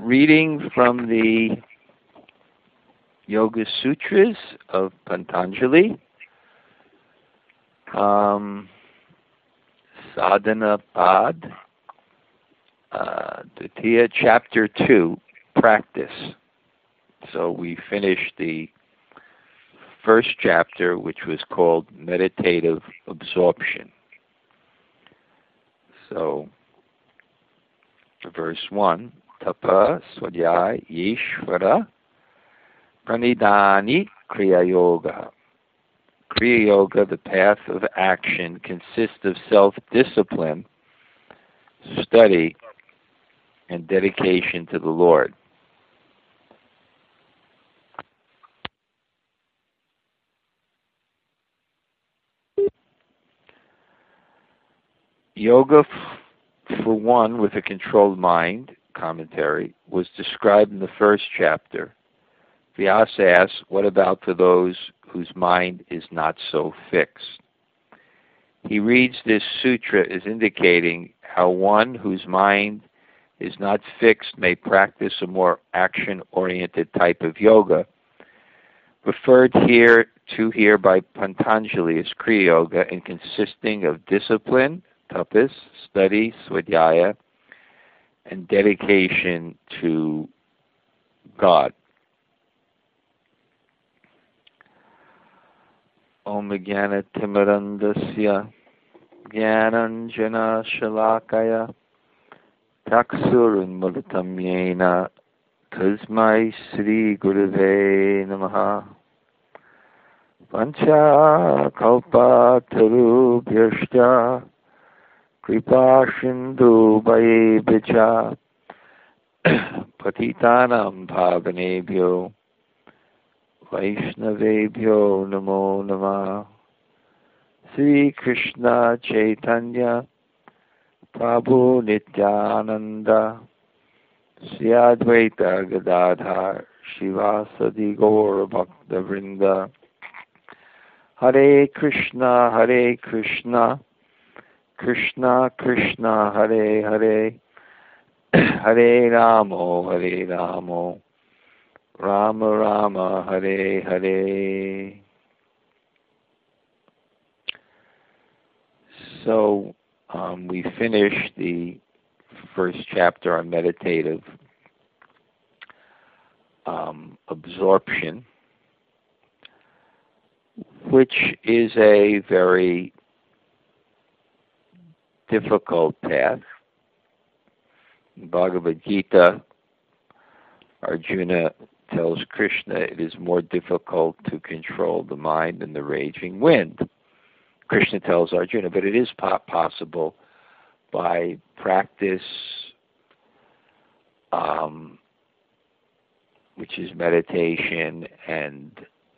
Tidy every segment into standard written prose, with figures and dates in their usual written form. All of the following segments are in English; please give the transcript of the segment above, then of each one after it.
reading from the Yoga Sutras of Patanjali, Sadhana Pad, Dutiya, Chapter 2, Practice. So we finished the first chapter, which was called Meditative Absorption. So, verse 1, Tapa Swadhyaya Yeshvara Pranidhani Kriya Yoga. Kriya Yoga, the path of action, consists of self-discipline, study, and dedication to the Lord. Yoga for one with a controlled mind, commentary, was described in the first chapter. Vyasa asks, what about for those whose mind is not so fixed? He reads this sutra as indicating how one whose mind is not fixed may practice a more action-oriented type of yoga, referred here by Patanjali as Kriya Yoga, and consisting of discipline, tapas, study, swadhyaya, and dedication to God. Om Jnana Timirandasya Jnananjana Shalakaya Taksurunmulatam Yena Tasmai Sri Gurave Namaha Pancha Kalpa Tarubhyashta Kripa Sindhu Bhayebicha Patitanam Bhavanebhyo Vaishnavebhyo Namo Namah. Sri Krishna Chaitanya Prabhu Nityananda Sri Advaita Gadadhar Shivasadi Gaura Bhakta Vrinda. Hare Krishna Krishna Krishna Hare Hare Hare Ramo Rama Rama Hare Hare. So we finished the first chapter on meditative absorption, which is a very difficult path. In Bhagavad Gita, Arjuna tells Krishna it is more difficult to control the mind than the raging wind. Krishna tells Arjuna, but it is possible by practice, which is meditation and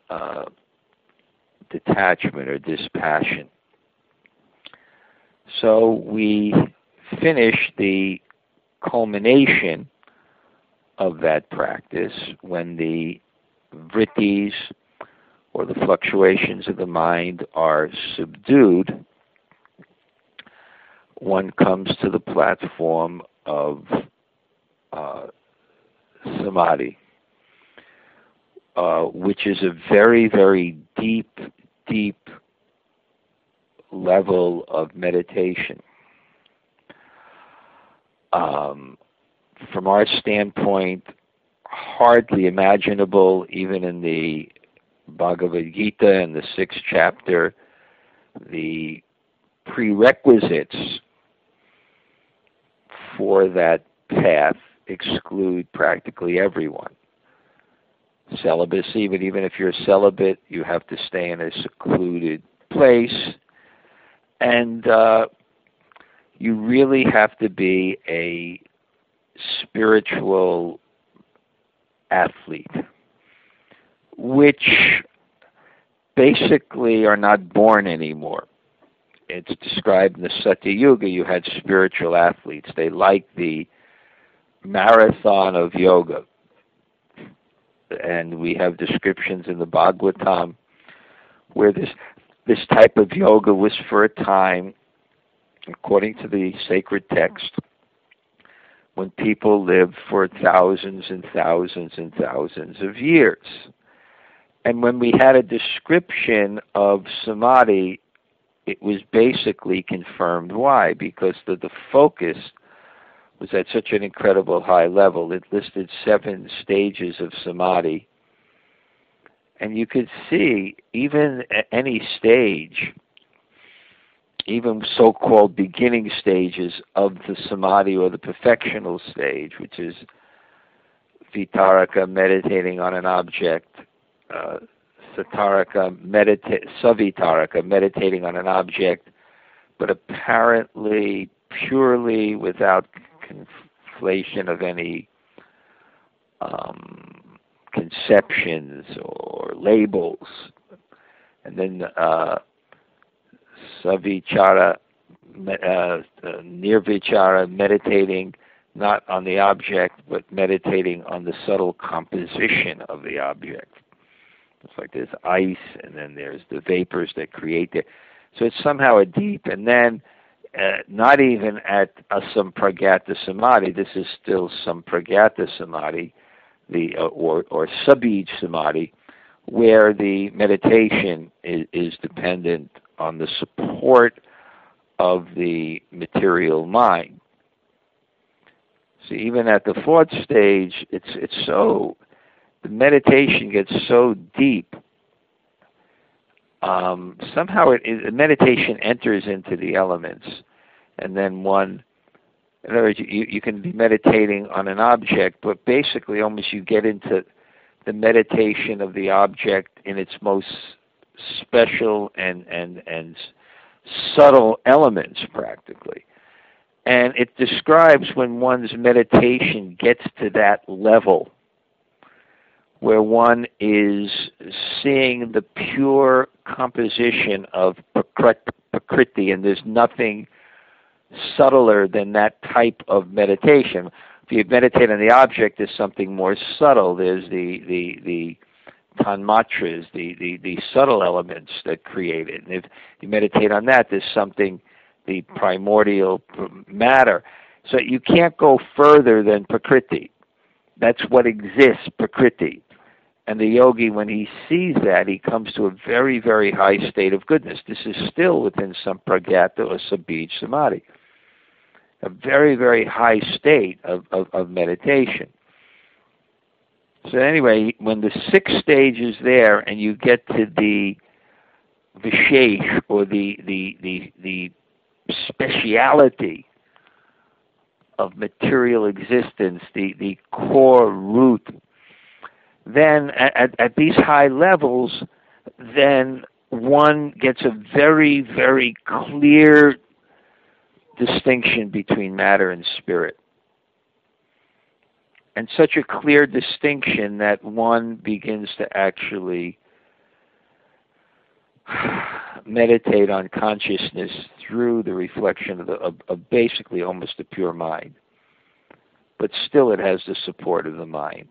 detachment or dispassion. So we finish the culmination of that practice when the vrittis, or the fluctuations of the mind, are subdued. One comes to the platform of samadhi, which is a very, very deep level of meditation. From our standpoint, hardly imaginable, even in the Bhagavad Gita in the 6th chapter. The prerequisites for that path exclude practically everyone. Celibacy, but even if you're celibate, you have to stay in a secluded place, and you really have to be a spiritual athlete, which basically are not born anymore. It's described in the Satya Yuga. You had spiritual athletes. They liked the marathon of yoga. And we have descriptions in the Bhagavatam where this type of yoga was for a time, according to the sacred text, when people lived for thousands and thousands and thousands of years. And when we had a description of samadhi, it was basically confirmed. Why? Because the focus was at such an incredible high level. It listed 7 stages of samadhi. And you could see, even at any stage, even so-called beginning stages of the samadhi or the perfectional stage, which is vitaraka, meditating on an object, sataraka, savitaraka, meditating on an object, but apparently purely without conflation of any conceptions or labels. And then savichara, nirvichara, meditating not on the object, but meditating on the subtle composition of the object. It's like there's ice, and then there's the vapors that create it. So it's somehow a deep, and then not even at asampragata samadhi. This is still sampragata samadhi, or sabij samadhi, where the meditation is dependent on the support of the material mind. So even at the 4th stage, it's so, the meditation gets so deep. Somehow meditation enters into the elements, and then in other words, you can be meditating on an object, but basically almost you get into the meditation of the object in its most special and subtle elements, practically. And it describes when one's meditation gets to that level, where one is seeing the pure composition of prakriti, and there's nothing subtler than that type of meditation. If you meditate on the object, there's something more subtle. There's the tanmatras, the subtle elements that create it. And if you meditate on that, there's something, the primordial matter. So you can't go further than prakriti. That's what exists, prakriti. And the yogi, when he sees that, he comes to a very, very high state of goodness. This is still within sampragata or sabij samadhi. A very, very high state of meditation. So anyway, when the 6th stage is there and you get to the vishesh, or the speciality of material existence, the core root, then at these high levels, then one gets a very, very clear distinction between matter and spirit. And such a clear distinction that one begins to actually meditate on consciousness through the reflection of basically almost a pure mind. But still it has the support of the mind.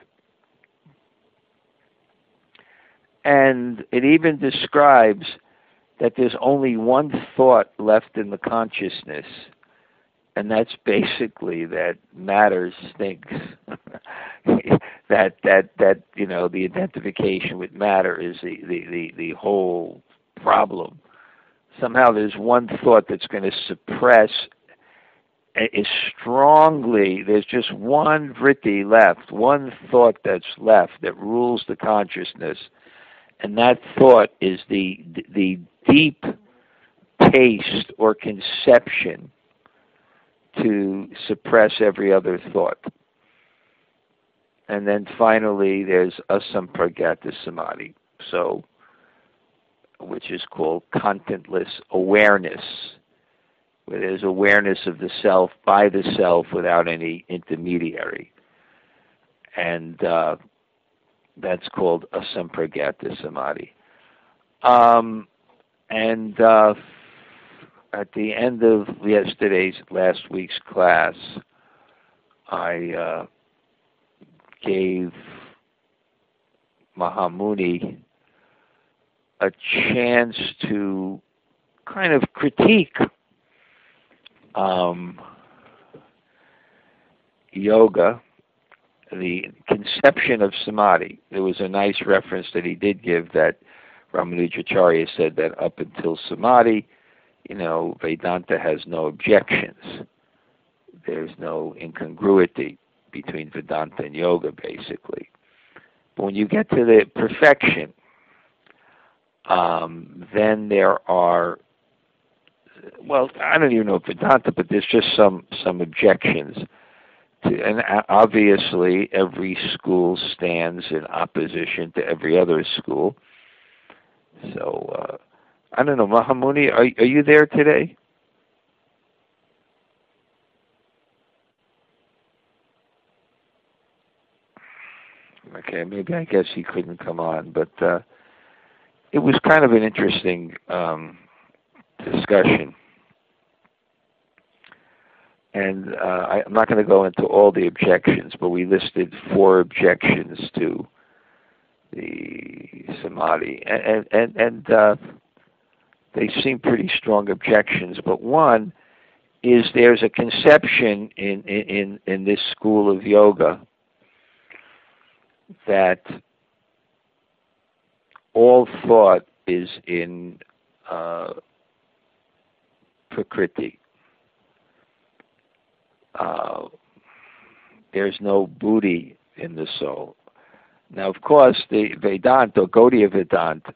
And it even describes that there's only one thought left in the consciousness, and that's basically that matter stinks. that the identification with matter is the whole problem. Somehow there's one thought that's going to suppress is strongly, there's just one vritti left, one thought that's left that rules the consciousness, and that thought is the deep taste or conception to suppress every other thought. And then finally there's asampragata samadhi, so which is called contentless awareness, where there's awareness of the self by the self without any intermediary. And that's called asampragata samadhi. At the end of last week's class, I gave Mahamuni a chance to kind of critique yoga, the conception of samadhi. There was a nice reference that he did give that Ramanujacharya said that up until samadhi, Vedanta has no objections. There's no incongruity between Vedanta and yoga, basically. But when you get to the perfection, then there are, well, I don't even know if Vedanta, but there's just some objections. And obviously, every school stands in opposition to every other school. So, I don't know, Mahamuni, are you there today? Okay, maybe I guess he couldn't come on, but it was kind of an interesting discussion. And I'm not going to go into all the objections, but we listed 4 objections to the samadhi, and they seem pretty strong objections. But one is there's a conception in this school of yoga that all thought is in prakriti. There's no buddhi in the soul. Now, of course, the Vedanta, Gaudiya Vedanta,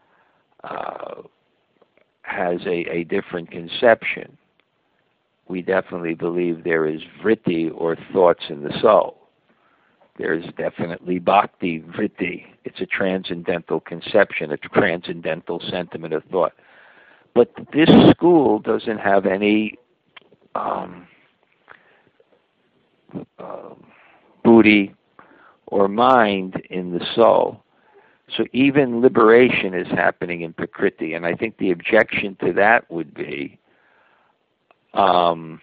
has a different conception. We definitely believe there is vritti, or thoughts in the soul. There's definitely bhakti vritti. It's a transcendental conception, a transcendental sentiment of thought. But this school doesn't have any buddhi or mind in the soul. So even liberation is happening in prakriti. And I think the objection to that would be, and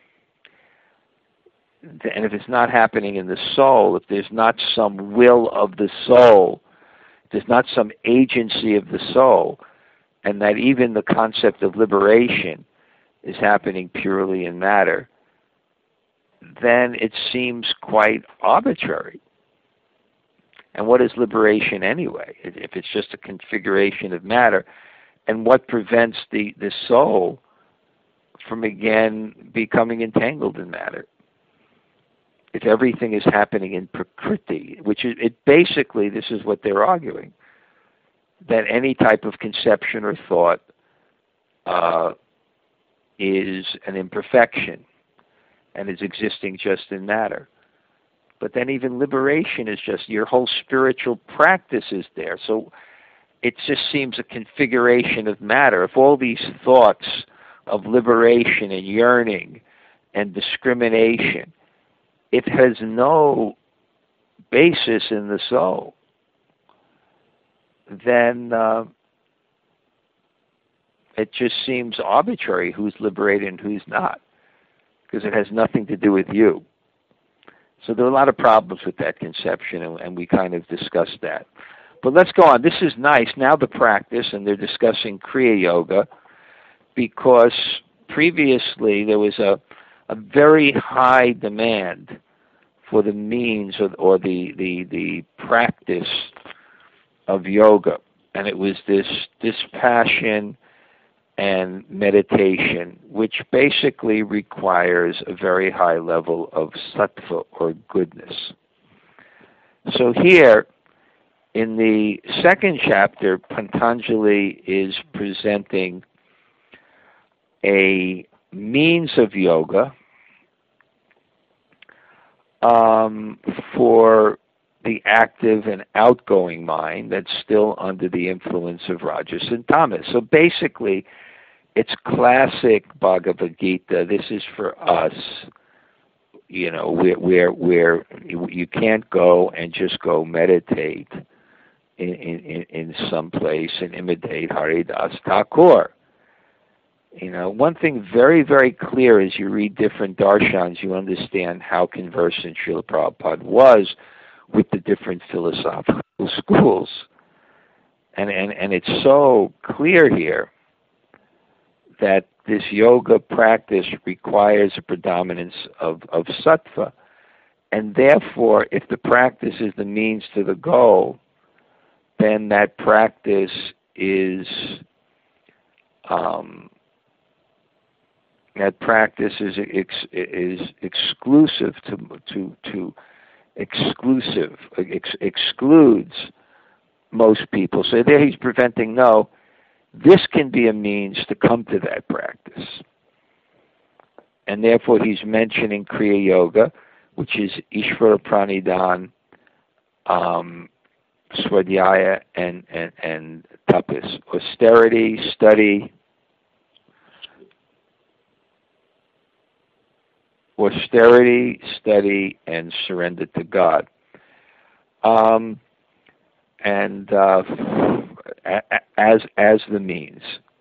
if it's not happening in the soul, if there's not some will of the soul, if there's not some agency of the soul, and that even the concept of liberation is happening purely in matter, then it seems quite arbitrary. And what is liberation anyway, if it's just a configuration of matter? And what prevents the soul from again becoming entangled in matter? If everything is happening in prakriti, which is, it basically, this is what they're arguing, that any type of conception or thought is an imperfection and is existing just in matter. But then even liberation is just, your whole spiritual practice is there. So it just seems a configuration of matter. If all these thoughts of liberation and yearning and discrimination, it has no basis in the soul, then it just seems arbitrary who's liberated and who's not, because it has nothing to do with you. So there are a lot of problems with that conception, and we kind of discussed that. But let's go on. This is nice. Now the practice, and they're discussing Kriya Yoga, because previously there was a very high demand for the means or the practice of yoga. And it was this passion and meditation, which basically requires a very high level of sattva, or goodness. So here, in the second chapter, Patanjali is presenting a means of yoga for the active and outgoing mind that's still under the influence of Rajas and Tamas. So basically, it's classic Bhagavad Gita. This is for us, where you can't go and just go meditate in some place and imitate Haridas Thakur. One thing very, very clear as you read different darshans, you understand how conversant Srila Prabhupada was with the different philosophical schools. And it's so clear here that this yoga practice requires a predominance of sattva, And therefore, if the practice is the means to the goal, then that practice is exclusive excludes most people. So there he's preventing, no, this can be a means to come to that practice. And therefore he's mentioning Kriya Yoga, which is Ishvara Pranidhan, Swadhyaya, and Tapas. Austerity, study, and surrender to God. As the means.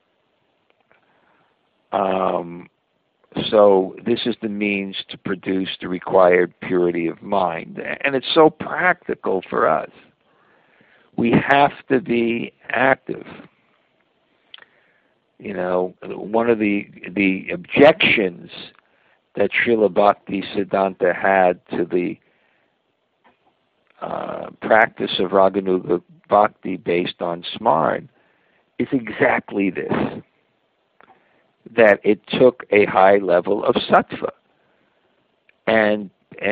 So this is the means to produce the required purity of mind. And it's so practical for us. We have to be active. You know, one of the objections that Srila Bhakti Siddhanta had to the practice of Raganuga Bhakti based on Smaran is exactly this, that it took a high level of sattva, and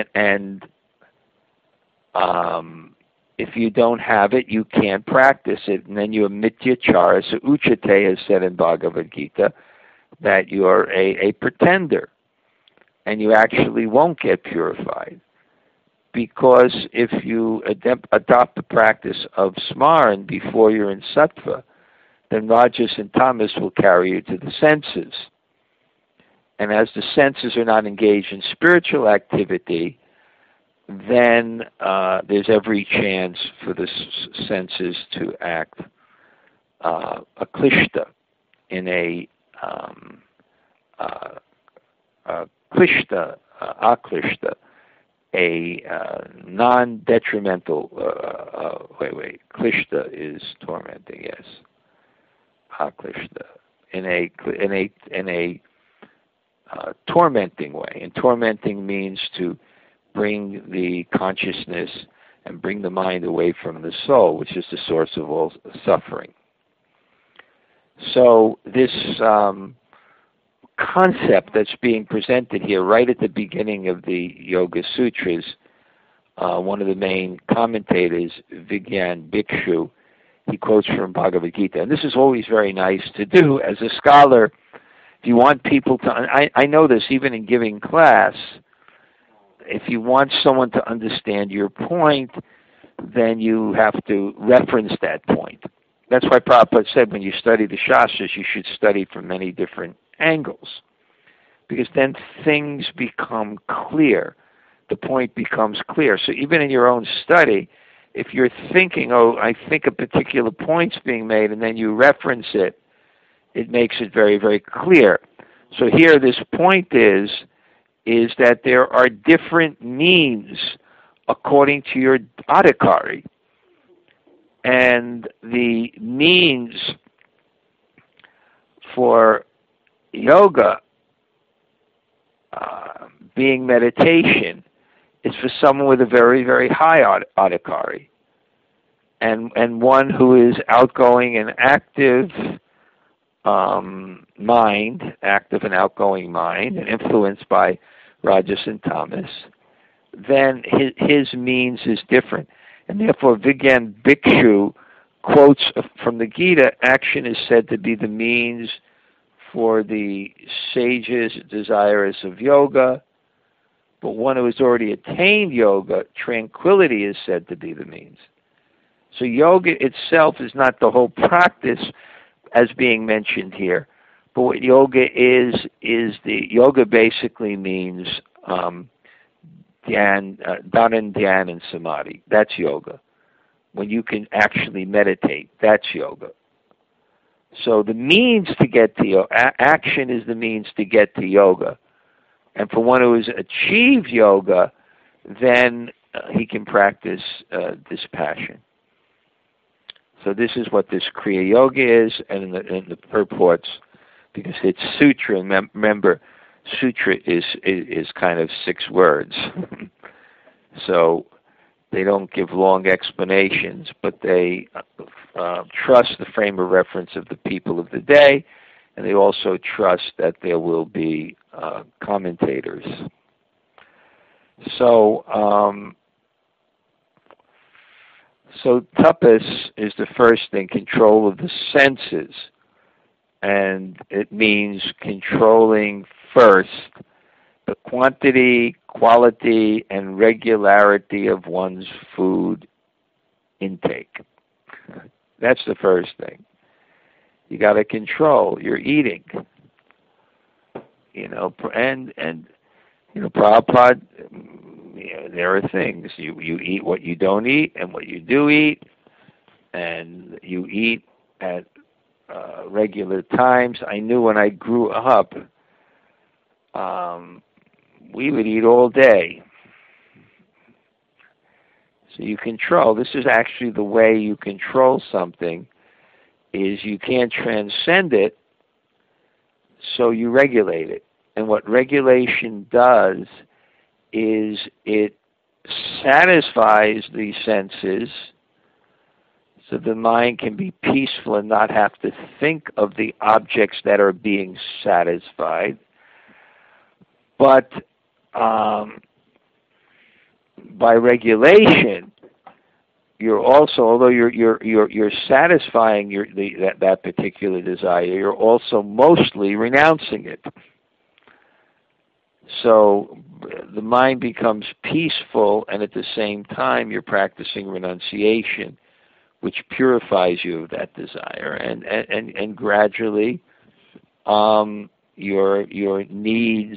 if you don't have it, you can't practice it, and then you are mityachara. So Uchate has said in Bhagavad Gita that you're a pretender, and you actually won't get purified. Because if you adopt the practice of Smaran before you're in sattva, then Rajas and Tamas will carry you to the senses. And as the senses are not engaged in spiritual activity, then there's every chance for the senses to act aklishta, in a aklishta, a non-detrimental, klishta is tormenting, yes. Aklishta, in a tormenting way. And tormenting means to bring the consciousness and bring the mind away from the soul, which is the source of all suffering. So this concept that's being presented here right at the beginning of the Yoga Sutras, one of the main commentators, Vigyan Bhikshu, he quotes from Bhagavad Gita. And this is always very nice to do as a scholar. If you want people to, I know this even in giving class, if you want someone to understand your point, then you have to reference that point. That's why Prabhupada said when you study the Shastras, you should study from many different angles, because then things become clear. The point becomes clear. So even in your own study, if you're thinking, oh, I think a particular point's being made, and then you reference it, it makes it very, very clear. So here this point is that there are different means according to your adhikari. And the means for yoga being meditation is for someone with a very, very high adhikari, and one who is outgoing and active mind, active and outgoing mind, and influenced by Rajas and Tamas, then his means is different. And therefore Vigyan Bhikshu quotes from the Gita, action is said to be the means for the sages desirous of yoga, but one who has already attained yoga, tranquility is said to be the means. So yoga itself is not the whole practice as being mentioned here, but what yoga is the yoga basically means dhyan, dhyan and samadhi. That's yoga. When you can actually meditate, that's yoga. So the means to get to yoga, action is the means to get to yoga. And for one who has achieved yoga, then he can practice dispassion. So this is what this Kriya Yoga is, and in the purports, because it's sutra, remember, sutra is kind of 6 words. So they don't give long explanations, but they trust the frame of reference of the people of the day, and they also trust that there will be commentators. So tapas is the first thing, control of the senses, and it means controlling first the quantity, quality, and regularity of one's food intake. That's the first thing. You got to control your eating. Prabhupada, there are things. You eat what you don't eat and what you do eat, and you eat at regular times. I knew when I grew up, we would eat all day. So you control. This is actually the way you control something, is you can't transcend it, so you regulate it. And what regulation does is it satisfies the senses so the mind can be peaceful and not have to think of the objects that are being satisfied. But by regulation, you're also, although you're satisfying that particular desire, you're also mostly renouncing it. So the mind becomes peaceful, and at the same time, you're practicing renunciation, which purifies you of that desire, and gradually, your needs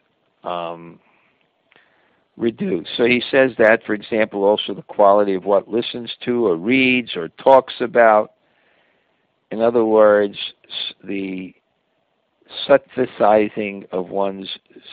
reduce. So he says that, for example, also the quality of what listens to or reads or talks about. In other words, the sattvisizing of one's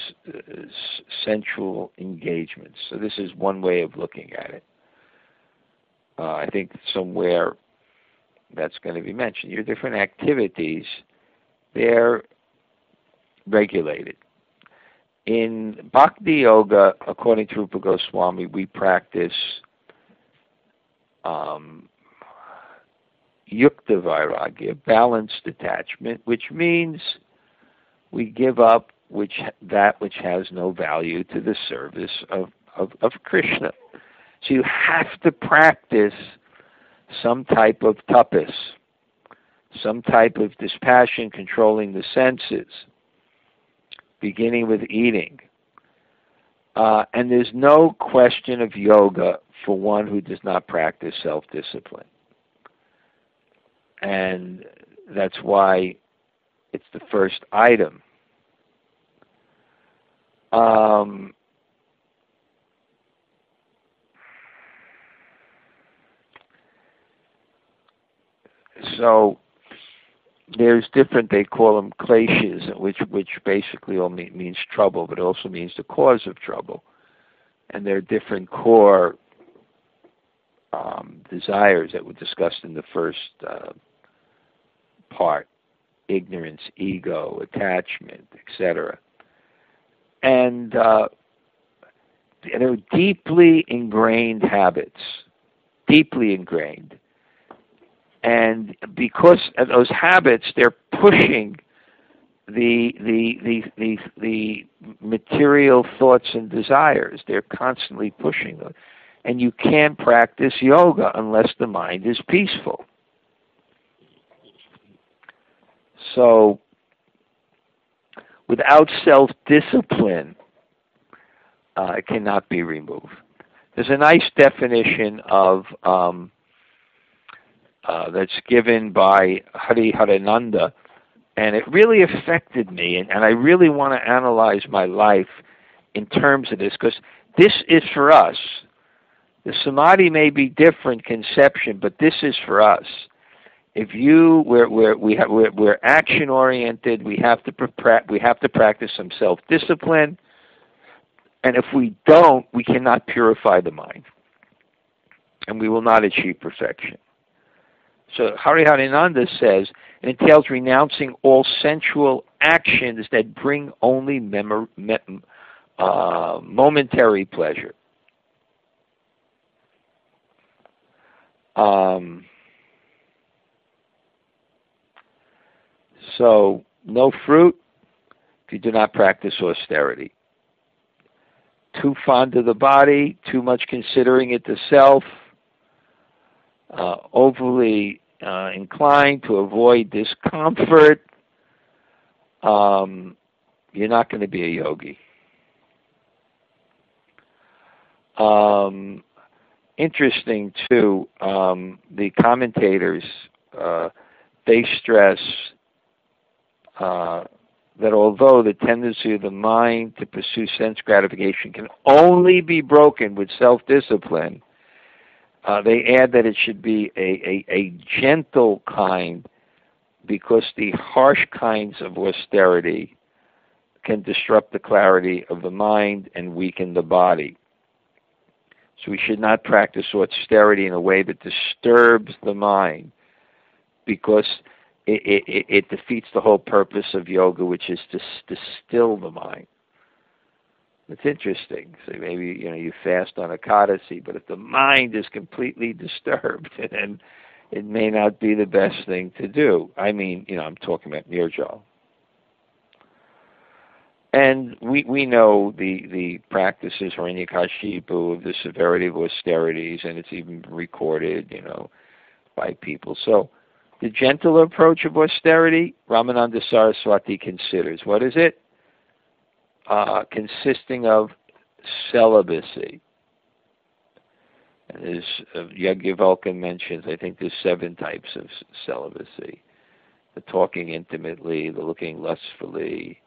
sensual engagements. So this is one way of looking at it. I think somewhere that's going to be mentioned. Your different activities, they're regulated. In Bhakti Yoga, according to Rupa Goswami, we practice Yukta Vairagya, balanced detachment, which means we give up that which has no value to the service of Krishna. So you have to practice some type of tapas, some type of dispassion, controlling the senses, beginning with eating. And there's no question of yoga for one who does not practice self-discipline. And that's why it's the first item. So there's different, they call them kleshas, which basically all means trouble, but also means the cause of trouble. And there are different core desires that were discussed in the first part: ignorance, ego, attachment, etc. And they're deeply ingrained habits, deeply ingrained. And because of those habits, they're pushing the material thoughts and desires. They're constantly pushing them. And you can't practice yoga unless the mind is peaceful. So, without self-discipline, it cannot be removed. There's a nice definition of that's given by Hari Harananda, and it really affected me, and I really want to analyze my life in terms of this, because this is for us. The samadhi may be different conception, but this is for us. If we're action oriented, we have to practice some self-discipline, and if we don't, we cannot purify the mind, and we will not achieve perfection. So Hari Harananda says it entails renouncing all sensual actions that bring only momentary pleasure. So, no fruit if you do not practice austerity. Too fond of the body, too much considering it the self, overly inclined to avoid discomfort, you're not going to be a yogi. Interesting, too, the commentators, they stress that although the tendency of the mind to pursue sense gratification can only be broken with self-discipline, they add that it should be a gentle kind, because the harsh kinds of austerity can disrupt the clarity of the mind and weaken the body. So we should not practice austerity in a way that disturbs the mind, because it defeats the whole purpose of yoga, which is to still the mind. It's interesting. So maybe you fast on Ekadasi, but if the mind is completely disturbed, then it may not be the best thing to do. I mean, I'm talking about Nirjal. And we know the practices Hiranyakashipu of the severity of austerities, and it's even recorded, by people. So the gentle approach of austerity, Ramananda Saraswati considers. What is it? Consisting of celibacy. And as Yajnavalkya mentions, I think there's 7 types of celibacy. The talking intimately, the looking lustfully,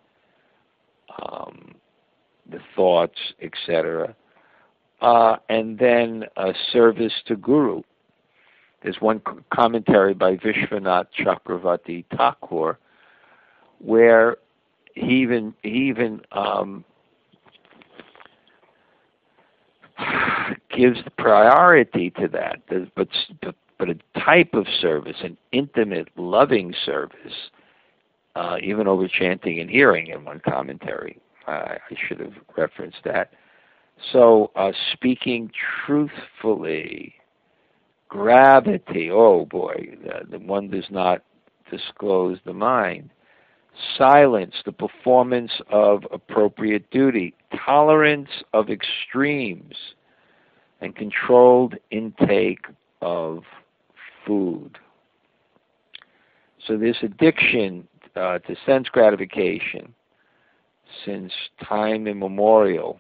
the thoughts, etc. And then service to Guru. There's one commentary by Vishwanath Chakravarti Thakur where he even gives priority to that, but a type of service, an intimate, loving service, even over chanting and hearing in one commentary. I should have referenced that. So speaking truthfully, gravity, oh boy, the one does not disclose the mind. Silence, the performance of appropriate duty. Tolerance of extremes, and controlled intake of food. So this addiction to sense gratification, since time immemorial,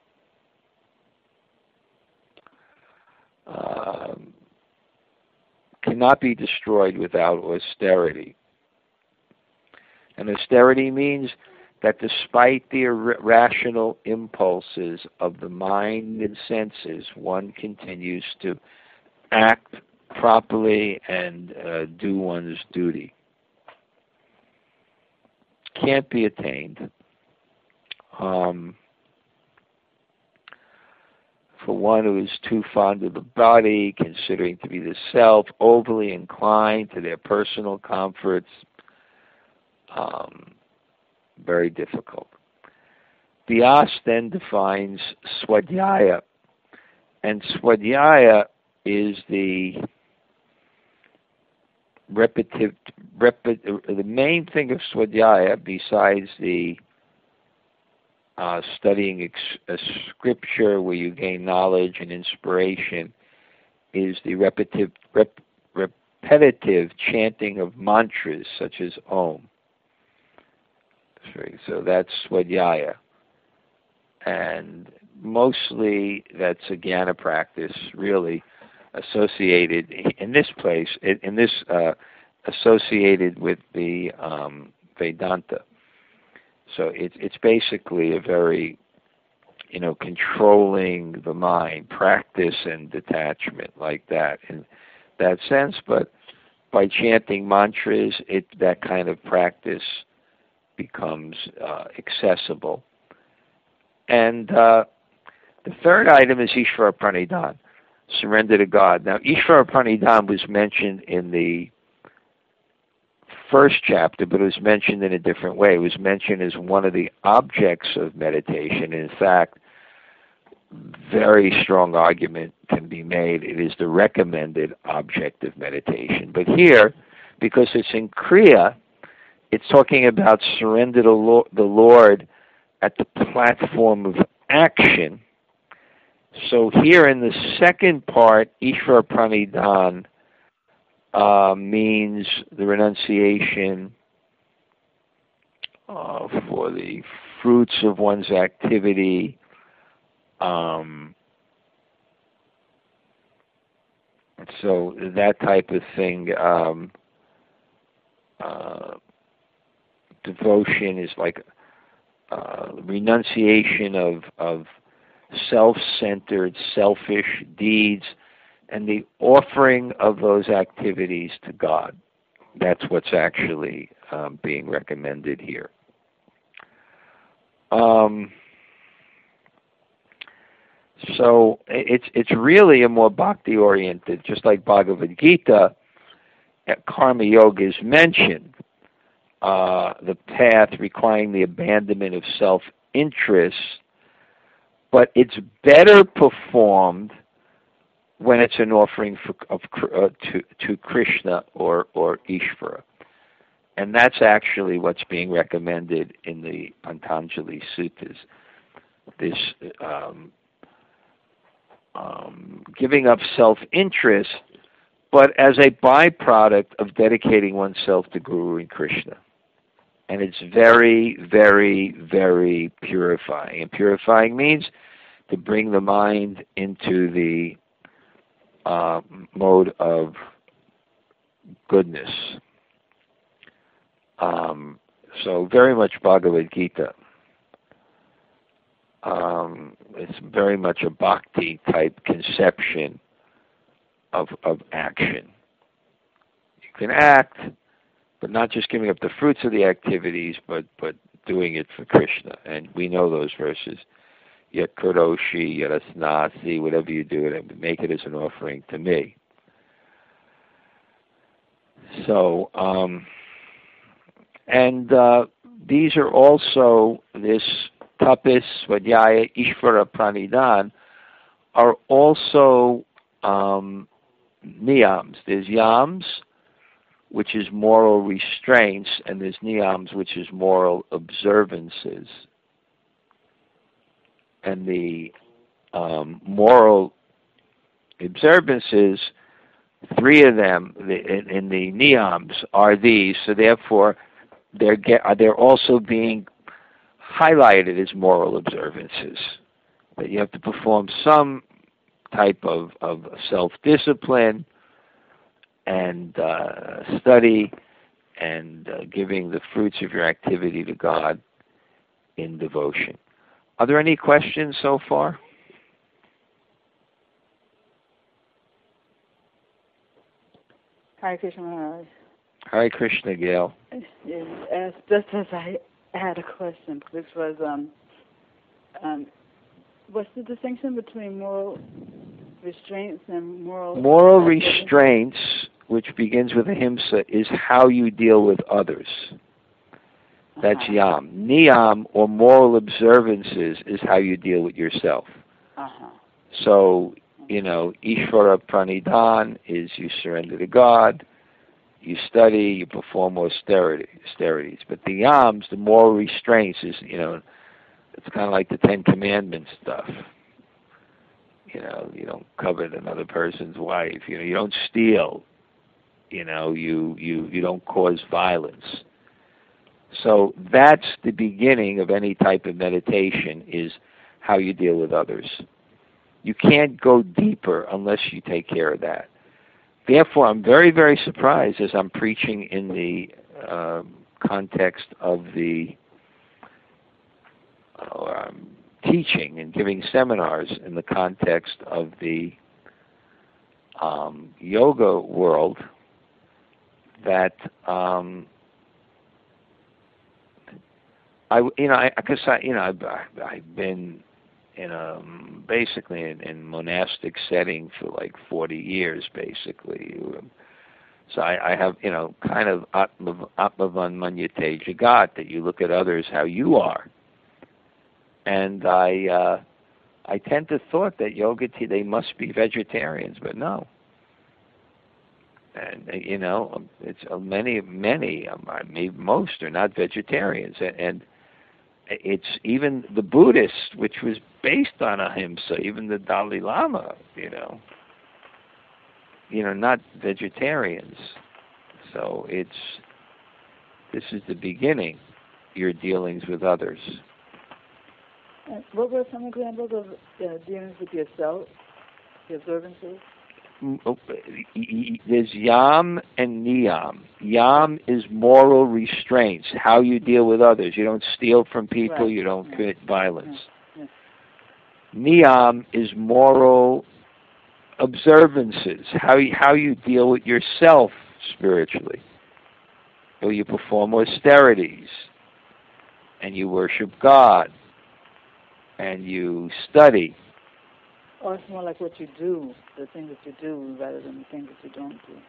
cannot be destroyed without austerity. And austerity means that despite the irrational impulses of the mind and senses, one continues to act properly and do one's duty. Can't be attained. For one who is too fond of the body, considering to be the self, overly inclined to their personal comforts, very difficult. Vyas then defines Swadhyaya, and Swadhyaya is the the main thing of Swadhyaya, besides the studying a scripture where you gain knowledge and inspiration, is the repetitive chanting of mantras such as Om. So that's Swadhyaya. And mostly that's a jnana practice, really associated in this place, associated with the Vedanta. So it's basically a very, controlling the mind, practice and detachment like that in that sense. But by chanting mantras, that kind of practice becomes accessible. And the third item is Ishvara Pranidhan, surrender to God. Now, Ishvara Pranidhan was mentioned in the first chapter, but it was mentioned in a different way. It was mentioned as one of the objects of meditation. In fact, very strong argument can be made. It is the recommended object of meditation. But here, because it's in Kriya, it's talking about surrender to the Lord at the platform of action. So here in the second part, Ishvara Pranidhan means the renunciation for the fruits of one's activity, so that type of thing. Devotion is like renunciation of self-centered, selfish deeds, and the offering of those activities to God. That's what's actually being recommended here. So it's really a more bhakti-oriented, just like Bhagavad Gita. Karma Yoga is mentioned, the path requiring the abandonment of self-interest, but it's better performed when it's an offering to Krishna or Ishvara. And that's actually what's being recommended in the Patanjali Suttas. This giving up self-interest, but as a byproduct of dedicating oneself to Guru and Krishna. And it's very, very, very purifying. And purifying means to bring the mind into the mode of goodness. So very much Bhagavad Gita. It's very much a bhakti type conception of action. You can act, but not just giving up the fruits of the activities, but doing it for Krishna. And we know those verses. Yat karoshi, yat asnasi, whatever you do, make it as an offering to me. So, these are also, this tapas, svadhyaya, ishvara pranidhan, are also niyams. There's yams, which is moral restraints, and there's niyams, which is moral observances. And the moral observances, three of them in the niyams are these, so therefore they're also being highlighted as moral observances. That you have to perform some type of self-discipline and study and giving the fruits of your activity to God in devotion. Are there any questions so far? Hare Krishna Maharaj. Hare Krishna, Gail. Yes, just as I had a question, which was, what's the distinction between moral restraints and moral restraints, which begins with ahimsa, is how you deal with others. That's yam. Niyam, or moral observances, is how you deal with yourself. So, Ishvara Pranidhan is you surrender to God, you study, you perform austerities. But the yams, the moral restraints, is, it's kind of like the Ten Commandments stuff. You don't covet another person's wife. You don't steal. You don't cause violence. So that's the beginning of any type of meditation, is how you deal with others. You can't go deeper unless you take care of that. Therefore, I'm very, very surprised as I'm preaching in the context of the teaching and giving seminars in the context of the yoga world, that I've been basically in monastic setting for like 40 years, basically. So I have, kind of Atmavan Manyate Jagat, that you look at others how you are. And I I tend to thought that yoga they must be vegetarians, but no. And it's many, maybe most are not vegetarians, and it's even the Buddhists, which was based on ahimsa, even the Dalai Lama, not vegetarians. So this is the beginning, your dealings with others. What were some examples of dealings with yourself, the observances? There's yam and niyam. Yam is moral restraints, how you deal with others. You don't steal from people, right. You don't commit violence. Yeah. Niyam is moral observances, how you deal with yourself spiritually. So you perform austerities, and you worship God, and you study. Or it's more like what you do, the things that you do, rather than the things that you don't do.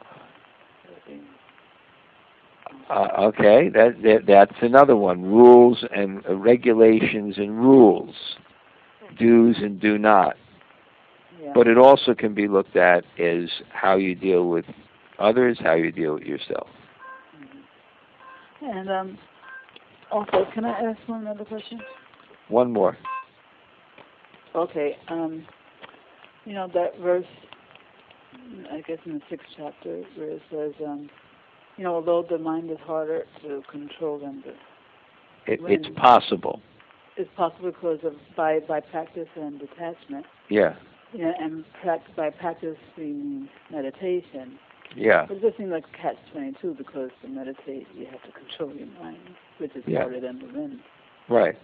Okay, that's another one. Rules and regulations and rules, do's and do not. Yeah. But it also can be looked at as how you deal with others, how you deal with yourself. Mm-hmm. And also, can I ask one other question? One more. Okay. That verse, I guess in the 6th chapter, where it says, although the mind is harder to control than the wind, it's possible. It's possible because of by practice and detachment. Yeah. Yeah, and by practice we mean meditation. Yeah. But it does seem like catch-22 because to meditate you have to control your mind, which is harder than the wind. Right.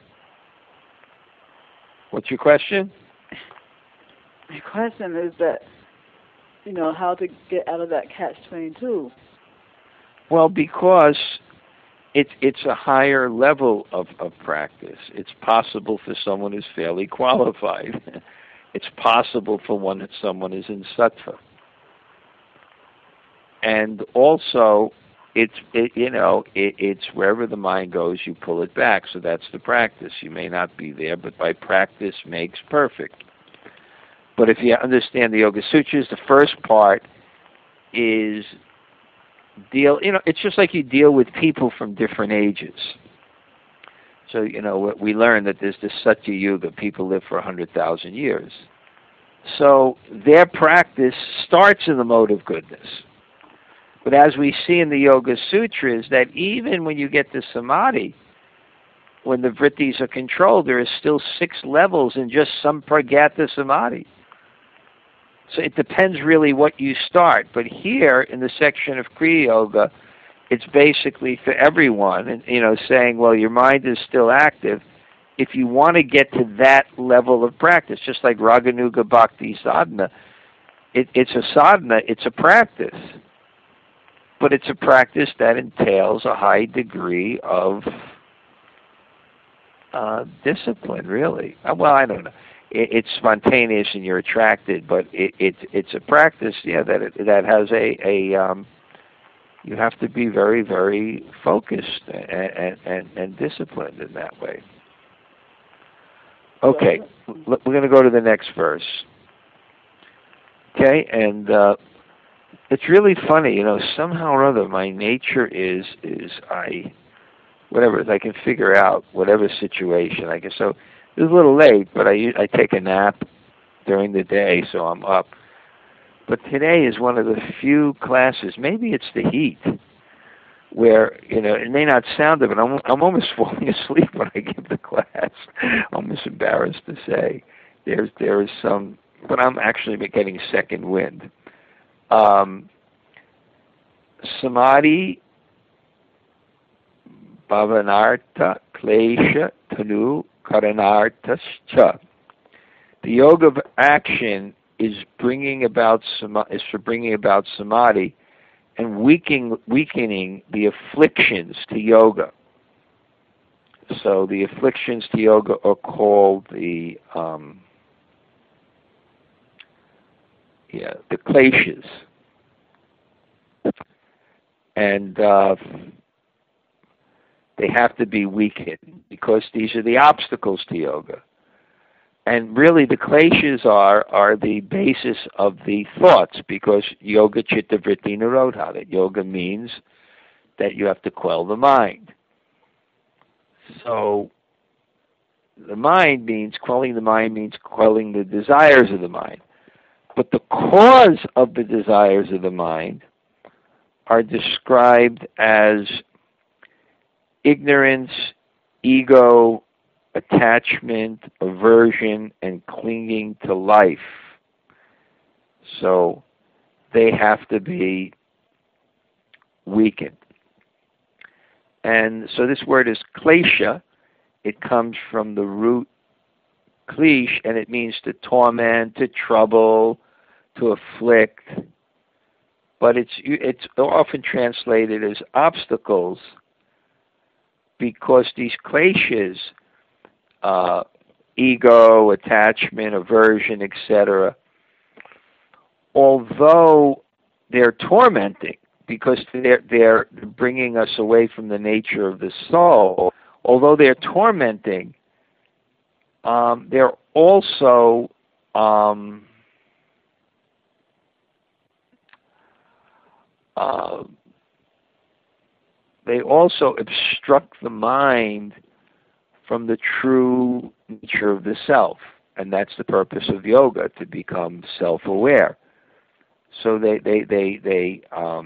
What's your question? My question is that, how to get out of that catch-22. Well, because it's a higher level of practice. It's possible for someone who's fairly qualified. It's possible for someone who's in sattva. And also, it's wherever the mind goes, you pull it back. So that's the practice. You may not be there, but by practice makes perfect. But if you understand the Yoga Sutras, the first part is it's just like you deal with people from different ages. So, we learn that there's this Satya Yuga, people live for 100,000 years. So their practice starts in the mode of goodness. But as we see in the Yoga Sutras, that even when you get to Samadhi, when the vrittis are controlled, there is still 6 levels in just Sampragata Samadhi. So it depends really what you start. But here in the section of Kriya Yoga, it's basically for everyone, and saying, well, your mind is still active. If you want to get to that level of practice, just like Raganuga Bhakti Sadhana, it's a sadhana, it's a practice. But it's a practice that entails a high degree of discipline, really. Well, I don't know. It's spontaneous and you're attracted, but it's a practice, that has you have to be very, very focused and disciplined in that way. Okay, we're going to go to the next verse. Okay, and it's really funny, somehow or other my nature is I can figure out whatever situation. I guess so. It was a little late, but I take a nap during the day, so I'm up. But today is one of the few classes, maybe it's the heat, where, it may not sound it, but I'm almost falling asleep when I give the class. I'm almost embarrassed to say. There is some, but I'm actually getting second wind. Samadhi, bhavanartha, klesha, tanu, karanartascha. The yoga of action is for bringing about samadhi and weakening the afflictions to yoga. So the afflictions to yoga are called the kleshas. And they have to be weakened because these are the obstacles to yoga. And really, the kleshas are the basis of the thoughts, because yoga chitta vritti nirodha. That yoga means that you have to quell the mind. So the mind means, quelling the mind means quelling the desires of the mind. But the cause of the desires of the mind are described as ignorance, ego, attachment, aversion, and clinging to life. So they have to be weakened. And so this word is klesha. It comes from the root klesh, and it means to torment, to trouble, to afflict. But it's often translated as obstacles, because these kleshas, ego, attachment, aversion, etc., although they're tormenting, because they're bringing us away from the nature of the soul, although they're tormenting, they're also they also obstruct the mind from the true nature of the self, and that's the purpose of yoga, to become self-aware. So they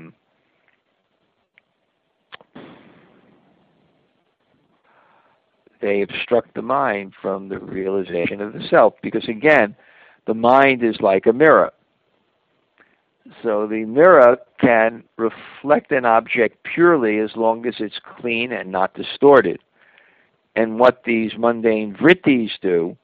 obstruct the mind from the realization of the self, because again, the mind is like a mirror. So the mirror can reflect an object purely as long as it's clean and not distorted. And what these mundane vrittis do,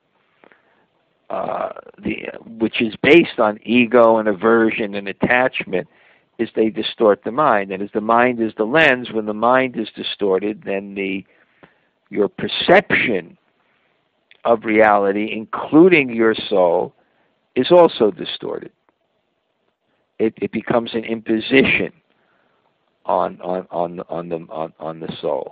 which is based on ego and aversion and attachment, is they distort the mind. And as the mind is the lens, when the mind is distorted, then your perception of reality, including your soul, is also distorted. It becomes an imposition on the soul.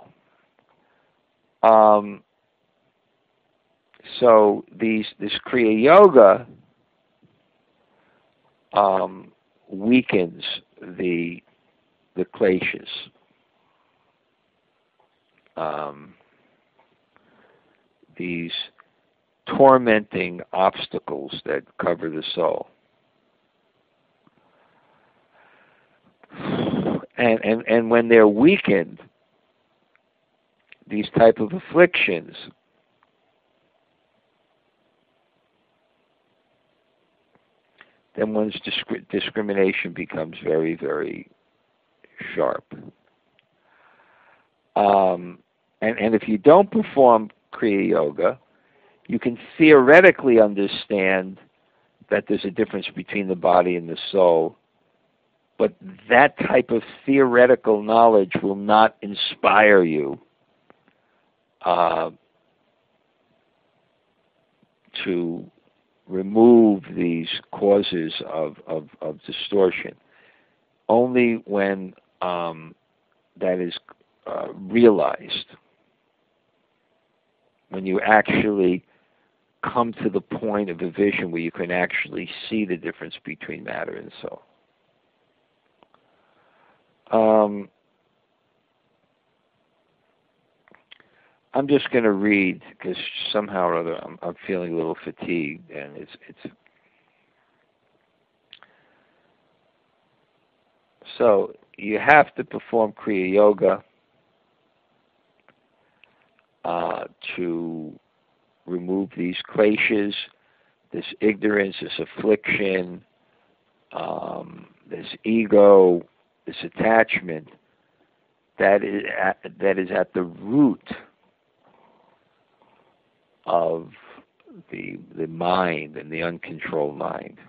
So this Kriya Yoga weakens the kleshas. These tormenting obstacles that cover the soul. And when they're weakened, these type of afflictions, then one's discrimination becomes very, very sharp. And if you don't perform Kriya Yoga, you can theoretically understand that there's a difference between the body and the soul, but that type of theoretical knowledge will not inspire you to remove these causes of distortion. Only when that is realized, when you actually come to the point of a vision where you can actually see the difference between matter and soul. I'm just going to read, because somehow or other I'm feeling a little fatigued, and it's so you have to perform Kriya Yoga to remove these kleshas, this ignorance, this affliction, this ego, this attachment that is at the root of the mind and the uncontrolled mind.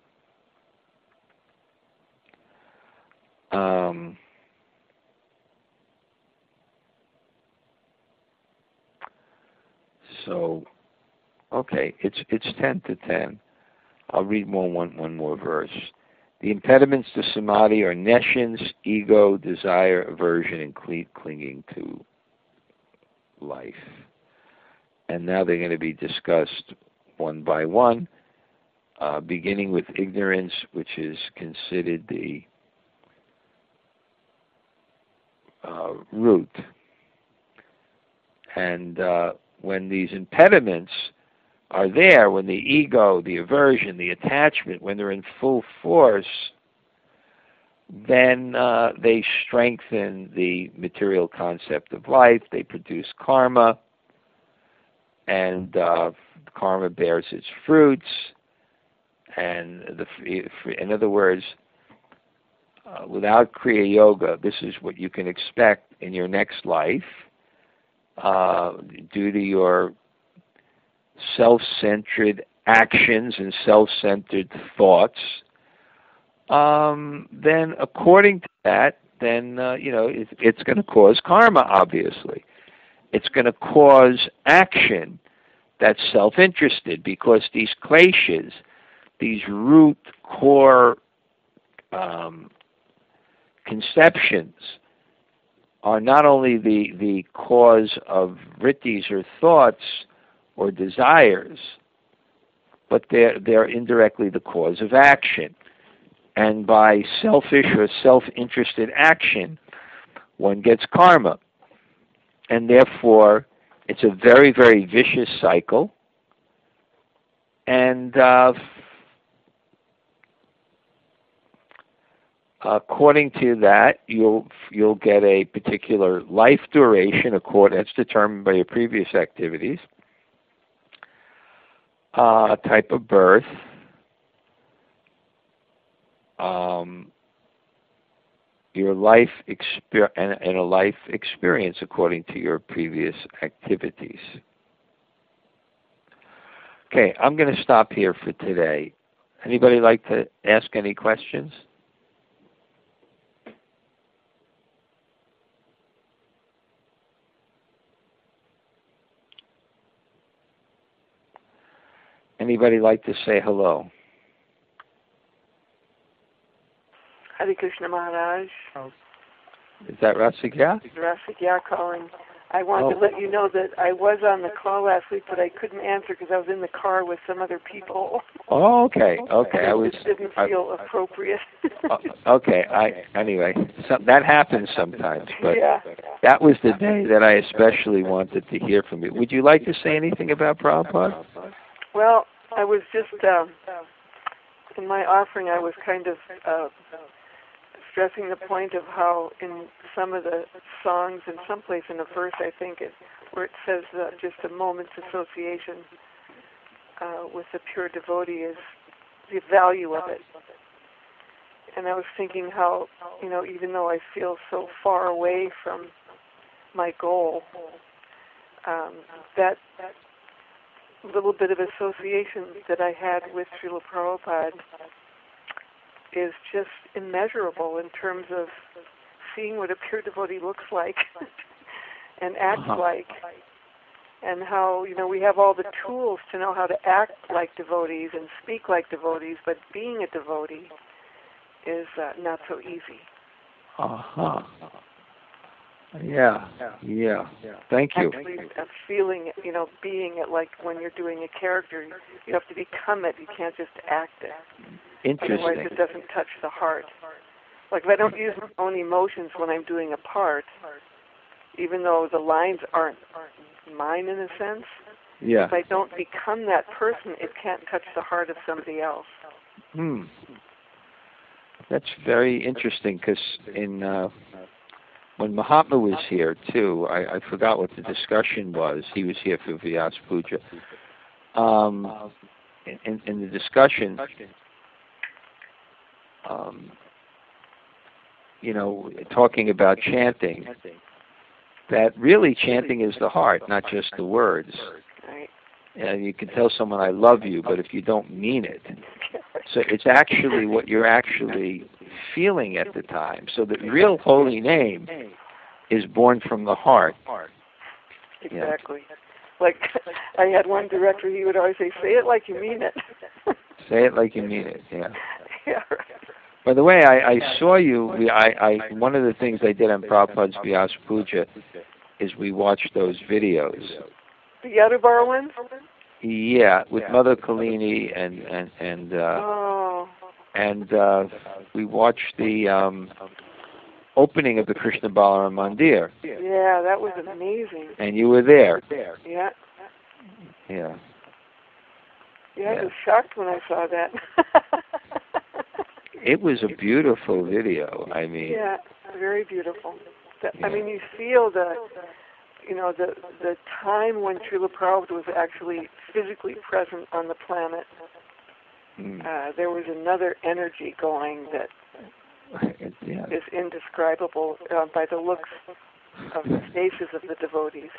So, okay, it's 10 to 10. I'll read one more verse. The impediments to samadhi are nescience, ego, desire, aversion, and clinging to life. And now they're going to be discussed one by one, beginning with ignorance, which is considered the root. And when these impediments are there, when the ego, the aversion, the attachment, when they're in full force, then they strengthen the material concept of life. They produce karma, and karma bears its fruits. And in other words, without Kriya Yoga, this is what you can expect in your next life due to your self-centered actions and self-centered thoughts. Then according to that, then it's going to cause karma, obviously. It's going to cause action that's self-interested, because these kleshas, these root core conceptions, are not only the cause of vrittis or thoughts or desires, but they're indirectly the cause of action. And by selfish or self-interested action, one gets karma. And therefore, it's a very, very vicious cycle. And according to that, you'll get a particular life duration, that's determined by your previous activities, type of birth, your life and a life experience according to your previous activities. Okay, I'm going to stop here for today. Anybody like to ask any questions? Anybody like to say hello? Hare Krishna Maharaj. Is that Rasikya? Rasikya calling. I want to let you know that I was on the call last week, but I couldn't answer because I was in the car with some other people. Oh, okay. It didn't feel appropriate. Okay. Anyway, that happens sometimes, but yeah. That was the day that I especially wanted to hear from you. Would you like to say anything about Prabhupada? Well, I was just in my offering. I was kind of stressing the point of how in some of the songs, in some place in a verse, I think, where it says just a moment's association with the pure devotee is the value of it. And I was thinking how, even though I feel so far away from my goal, that little bit of association that I had with Srila Prabhupada is just immeasurable in terms of seeing what a pure devotee looks like and acts like, and how, we have all the tools to know how to act like devotees and speak like devotees, but being a devotee is not so easy. Yeah. Thank you. Actually, feeling it, being it, like when you're doing a character, you have to become it. You can't just act it. Interesting. Otherwise, it doesn't touch the heart. Like if I don't use my own emotions when I'm doing a part, even though the lines aren't mine in a sense, if I don't become that person, it can't touch the heart of somebody else. That's very interesting, because when Mahatma was here, too, I forgot what the discussion was. He was here for Vyasa Puja. In the discussion, talking about chanting, that really chanting is the heart, not just the words. Right. And you can tell someone, I love you, but if you don't mean it. So it's actually what you're actually feeling at the time. So the real holy name is born from the heart. Exactly. Like I had one director, he would always say it like you mean it. Say it like you mean it, yeah. Yeah, right. By the way, I saw you. One of the things I did on Prabhupada's Vyasa Puja is we watched those videos. The Yadubar ones? Yeah, with Mother Kalini and we watched the opening of the Krishna Balaram Mandir. Yeah, that was amazing. And you were there. Yeah. Yeah. Yeah, I was shocked when I saw that. It was a beautiful video. I mean. Yeah, very beautiful. Yeah. I mean, you feel the time when Srila Prabhupada was actually physically present on the planet. There was another energy going that is indescribable by the looks of the faces of the devotees.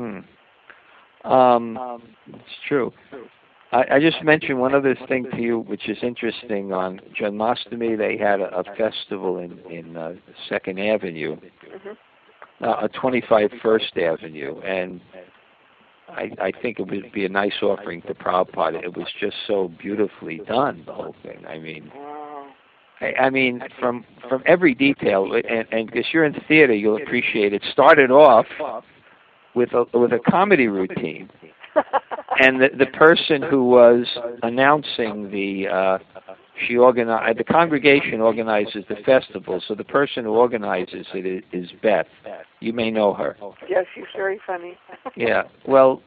It's true. I just mentioned one other thing to you, which is interesting. On Janmashtami, they had a festival in 2nd Avenue, 25 First Avenue, and I think it would be a nice offering to Prabhupada. It was just so beautifully done, the whole thing. I mean, I mean, from every detail, and because you're in theater, you'll appreciate it. Started off with a comedy routine. And the person who was announcing the congregation organizes the festival, so the person who organizes it is Beth. You may know her. Yes, she's very funny. Yeah. Well,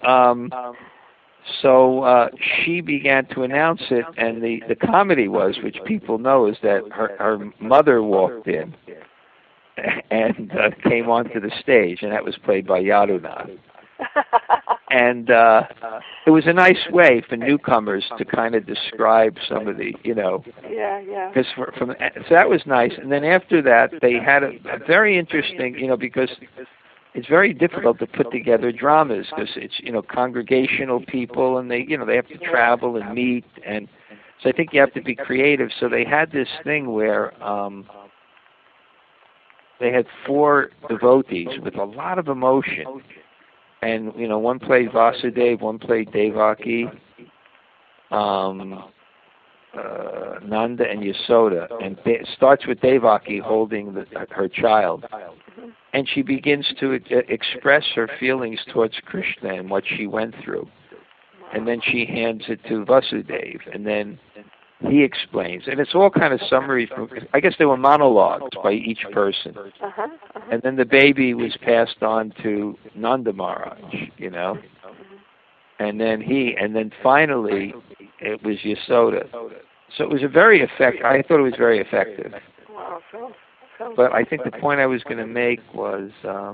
so she began to announce it, and the comedy was, which people know, is that her mother walked in and came onto the stage, and that was played by Yadunath. And it was a nice way for newcomers to kind of describe some of the, Yeah. Because so that was nice. And then after that, they had a very interesting, because it's very difficult to put together dramas because it's, congregational people, and they have to travel and meet, and so I think you have to be creative. So they had this thing where they had 4 devotees with a lot of emotion. And, one played Vasudeva, one played Devaki, Nanda and Yasoda. And it starts with Devaki holding her child. And she begins to express her feelings towards Krishna and what she went through. And then she hands it to Vasudeva. And then he explains. And it's all kind of summary from, I guess they were monologues by each person. And then the baby was passed on to Nanda Maharaj, and then finally it was Yasoda. So it was I thought it was very effective. Wow, but I think the point I was going to make was,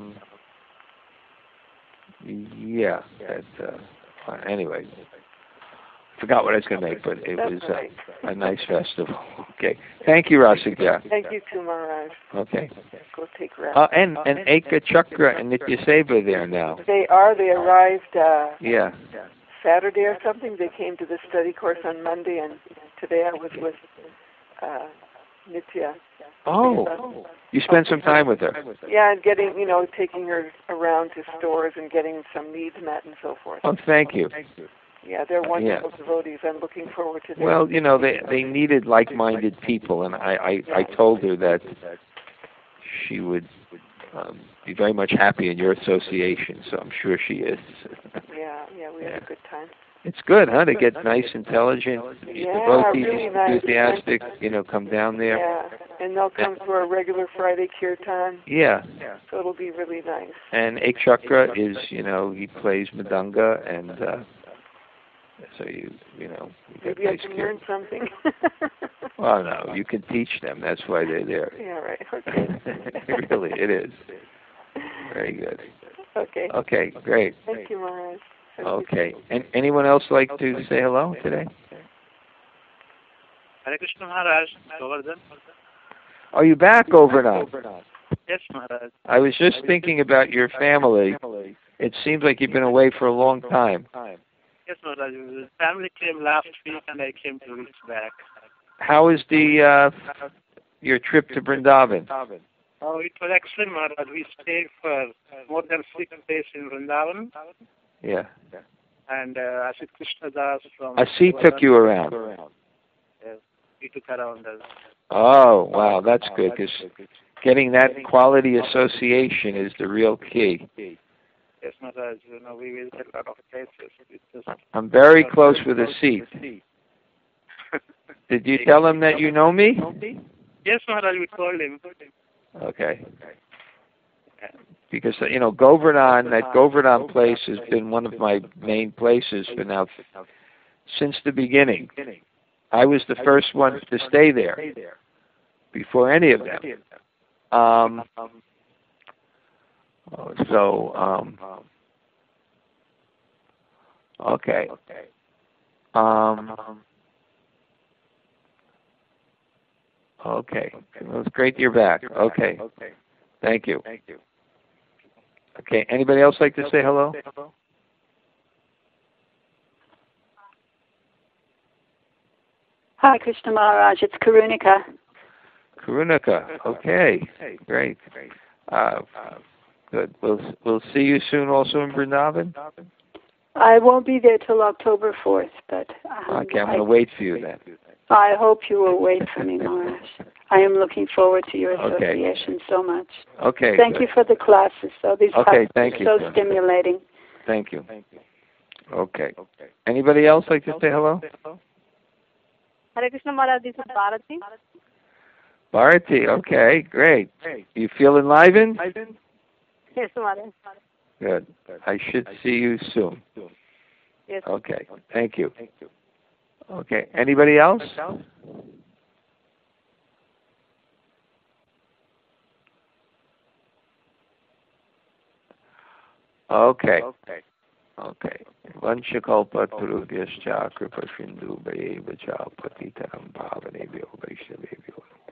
anyway. Forgot what I was going to make, but it was a nice festival. Okay. Thank you, Rasikya. Thank you too, Maharaj. Okay. Go take rest. And Eka Chakra and Nitya Seva are there now. They are. They arrived Saturday or something. They came to the study course on Monday, and today I was with Nitya. Oh. You spent some time with her. Yeah, and taking her around to stores and getting some needs met and so forth. Oh, thank you. Yeah, they're wonderful devotees. I'm looking forward to them. Well, they needed like-minded people, and I told her that she would be very much happy in your association, so I'm sure she is. Yeah, we had a good time. It's good, huh, to get nice, intelligent devotees, really nice. enthusiastic, come down there. Yeah, and they'll come to our regular Friday kirtan. Yeah. So it'll be really nice. And Ek Chakra is, he plays Madanga, and so you maybe I can learn something. Well, no, you can teach them. That's why they're there. Yeah, right. Okay. Really, it is. Very good. Okay. Okay, great. Thank you, Maharaj. Okay. And anyone else like to say hello today? Hare Krishna Maharaj, Govardhan. Are you back, Govardhan? Yes, Maharaj. I was just thinking about your family. It seems like you've been away for a long time. Yes, Maharaj. The family came last week, and I came 2 weeks back. How is your trip to Vrindavan? Oh, it was excellent, Maharaj. We stayed for more than 6 days in Vrindavan. Yeah. And Asit Krishnadas from... Asi took you around. Yes, he took around us. Oh, wow, that's good, because getting that quality association is the real key. Yes, Maharaj. We visited a lot of places. I'm very close with a seat. Did you tell him that you know me? Yes, Maharaj, we told him. Okay. Because, Govardhan, that Govardhan place has been one of my main places for now, since the beginning. I was the first one to stay there before any of them. Okay. Okay. Well, it's great you're back. Okay. Thank you. Okay. Anybody else like to say hello? Hi, Krishna Maharaj. It's Karunika. Karunika. Okay. Great. Good. We'll see you soon also in Vrindavan? I won't be there till October 4th, but Okay, I'm going to wait for you then. I hope you will wait for me, Maharaj. I am looking forward to your association so much. Okay. Thank you for the classes. So these classes thank are you. so stimulating. Thank you. Okay. Anybody else like to say hello? Hare Krishna Maharaj, this is Bharati. Bharati, okay, great. You feel enlivened? Yes, Maharaj. Good. I should see you soon. Yes. Okay, thank you. Okay, anybody else? Okay. Vanchakalpatarubhyascha kripa sindhu bhayeva cha patitaram bhavanebhyo vaishnavebhyo